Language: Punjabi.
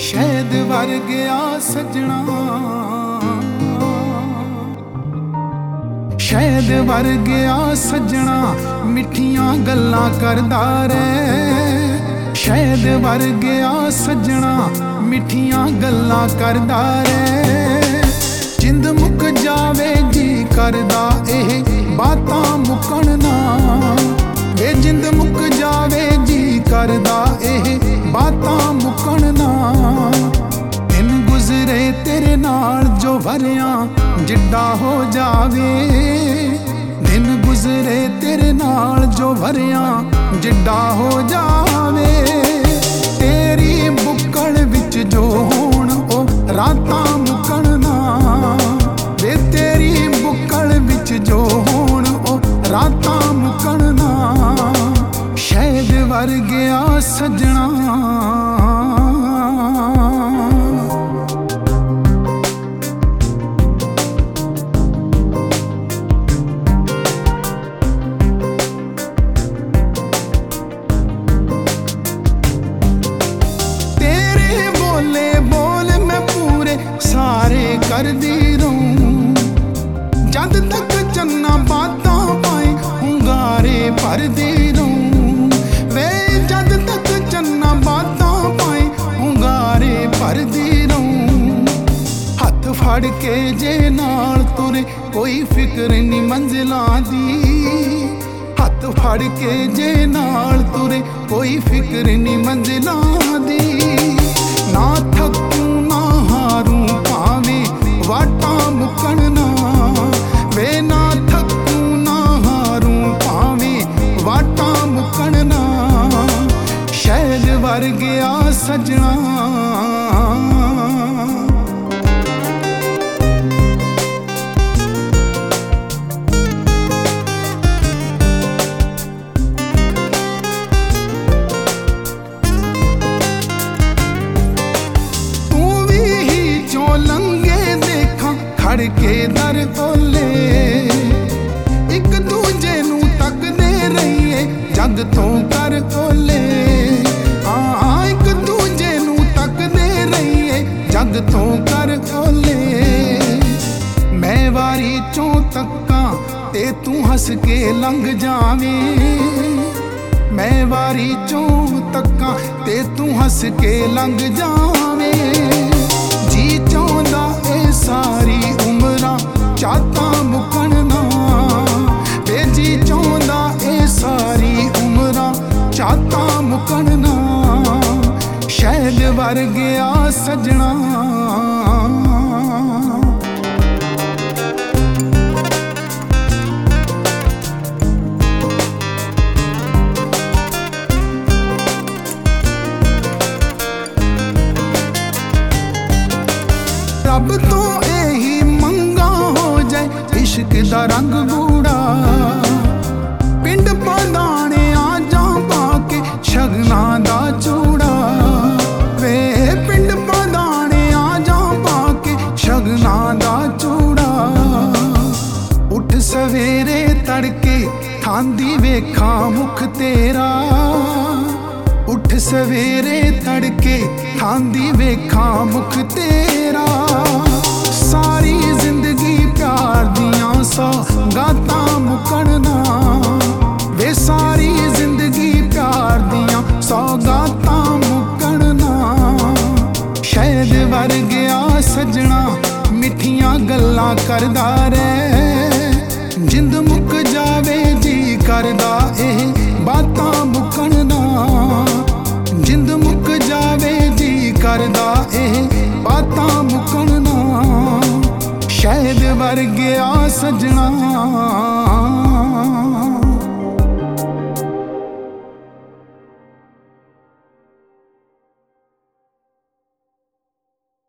ਸ਼ਹਿਦ ਵਰਗਿਆ ਸੱਜਣਾ, ਸ਼ਹਿਦ ਵਰਗਿਆ ਸੱਜਣਾ ਮਿੱਠੀਆਂ ਗੱਲਾਂ ਕਰਦਾ ਰਹਿ। ਸ਼ਹਿਦ ਵਰਗਿਆ ਸੱਜਣਾ ਮਿੱਠੀਆਂ ਗੱਲਾਂ ਕਰਦਾ ਰਹਿ। ਜਿੰਦ ਮੁੱਕ ਜਾਵੇ ਜੀ ਕਰਦਾ ਇਹ ਬਾਤਾਂ ਮੁੱਕਣ ਨਾ। ਵੇ ਜਿੰਦ ਮੁੱਕ ਜਾਵੇ ਜੀ ਕਰਦਾ ਇਹ ਬਾਤਾਂ ਮੁੱਕਣ ਨਾ। ਦਿਨ ਗੁਜ਼ਰੇ ਤੇਰੇ ਨਾਲ ਜੋ ਵਰਿਆਂ ਜਿੱਡਾ ਹੋ ਜਾਵੇ। ਦਿਨ ਗੁਜ਼ਰੇ ਤੇਰੇ ਨਾਲ ਜੋ ਵਰਿਆਂ ਜਿੱਡਾ ਹੋ ਜਾਵੇ। ਤੇਰੀ ਬੁੱਕਲ ਵਿੱਚ ਜੋ ਹੋਣ ਉਹ ਰਾਤਾਂ ਮੁੱਕਣ ਨਾ। ਵੇ ਤੇਰੀ ਬੁੱਕਲ ਵਿੱਚ ਜੋ ਹੋਣ ਉਹ ਰਾਤਾਂ ਮੁੱਕਣ ਨਾ। ਸ਼ਹਿਦ ਵਰਗਿਆ ਸੱਜਣਾ, ਸਾਰੇ ਕਰਦੀ ਰਹੂੰ ਜਦ ਤੱਕ ਚੰਨਾ ਬਾਤਾਂ ਪਾਏ ਹੁੰਗਾਰੇ ਭਰਦੀ ਰਹੂੰ। ਵੇ ਜਦ ਤੱਕ ਚੰਨਾ ਬਾਤਾਂ ਪਾਏ ਹੁੰਗਾਰੇ ਭਰਦੀ ਰਹੂੰ। ਹੱਥ ਫੜ ਕੇ ਜੇ ਨਾਲ ਤੁਰੇ ਕੋਈ ਫਿਕਰ ਨੀ ਮੰਜ਼ਿਲਾਂ ਦੀ। ਹੱਥ ਫੜ ਕੇ ਜੇ ਨਾਲ ਤੁਰੇ ਕੋਈ ਫਿਕਰ ਨੀ ਮੰਜ਼ਿਲਾਂ ਦੀ। ਨਾ ਥੱਕੂ ਨਾ ਹਾਰੂ ਭਾਵੇਂ ਵਾਟਾਂ ਮੁੱਕਣ ਨਾ। ਵੇ ਨਾ ਥੱਕੂ ਨਾ ਹਾਰੂ ਭਾਵੇਂ ਵਾਟਾਂ ਮੁੱਕਣ ਨਾ। ਸ਼ਹਿਦ ਵਰਗਿਆ ਸੱਜਣਾ, ਖੜ ਕੇ ਦਰ ਓਲੇ ਇੱਕ ਦੂਜੇ ਨੂੰ ਤੱਕਦੇ ਰਹੀਏ ਜਗ ਤੋਂ ਕਰ ਓਲੇ। ਹਾਂ ਇੱਕ ਦੂਜੇ ਨੂੰ ਤੱਕਦੇ ਰਹੀਏ ਜਗ ਤੋਂ ਕਰ ਓਲੇ। ਮੈਂ ਵਾਰੀ ਚੋਂ ਤੱਕਾਂ ਤੇ ਤੂੰ ਹੱਸ ਕੇ ਲੰਘ ਜਾਵੇਂ। ਮੈਂ ਵਾਰੀ ਚੋਂ ਤੱਕਾਂ ਤੇ ਤੂੰ ਹੱਸ ਕੇ ਲੰਘ ਜਾਵੇਂ। ਜੀ ਚਾਹੁੰਦਾ ਇਹ ਸਾਰੀ ਉਮਰਾਂ ਚਾਹਤਾਂ ਮੁੱਕਣ ਨਾ। ਵੇ ਜੀ ਚਾਹੁੰਦਾ ਇਹ ਸਾਰੀ ਉਮਰਾਂ ਚਾਹਤਾਂ ਮੁੱਕਣ ਨਾ। ਸ਼ਹਿਦ ਵਰਗਿਆ ਸੱਜਣਾ, ਰੱਬ ਤੋਂ ਇਹੀ ਮੰਗਾ ਹੋ ਜਾਏ ਇਸ਼ਕ ਦਾ ਰੰਗ ਗੂੜਾ। ਪਿੰਡ ਪਾਦਾਣੇ ਆ ਜਾ ਪਾ ਕੇ ਸ਼ਗਨਾਂ ਦਾ ਚੂੜਾ। ਵੇ ਪਿੰਡ ਪਾਦਾਣੇ ਆ ਜਾ ਪਾ ਕੇ ਸ਼ਗਨਾਂ ਦਾ ਚੂੜਾ। ਉੱਠ ਸਵੇਰੇ ਤੜਕੇ ਖਾਂਦੀ ਵੇਖਾਂ ਮੁਖ ਤੇਰਾ। ਉੱਠ ਸਵੇਰੇ ਤੜਕੇ ਖਾਂਦੀ ਵੇਖਾਂ ਮੁਖ ਤੇਰਾ। ਸਾਰੀ ਜ਼ਿੰਦਗੀ ਪਿਆਰ ਦੀਆਂ ਸੌਗਾਤਾਂ ਮੁੱਕਣ ਨਾ। ਵੇ ਸਾਰੀ ਜ਼ਿੰਦਗੀ ਪਿਆਰ ਦੀਆਂ ਸੌਗਾਤਾਂ ਮੁੱਕਣ ਨਾ। ਸ਼ਹਿਦ ਵਰਗਿਆ ਸੱਜਣਾ ਮਿੱਠੀਆਂ ਗੱਲਾਂ ਕਰਦਾ ਰਹਿ। ਜਿੰਦ ਮੁੱਕ ਜਾਵੇ ਜੀ ਕਰਦਾ ਇਹ ਬਾਤਾਂ ਮੁੱਕਣ ਨਾ। ਜਿੰਦ ਮੁੱਕ ਜਾਵੇ ਜੀ ਕਰਦਾ ਇਹ ਬਾਤਾਂ ਮੁੱਕਣ ਨਾ। ਸ਼ਹਿਦ ਵਰਗਿਆ ਸੱਜਣਾ।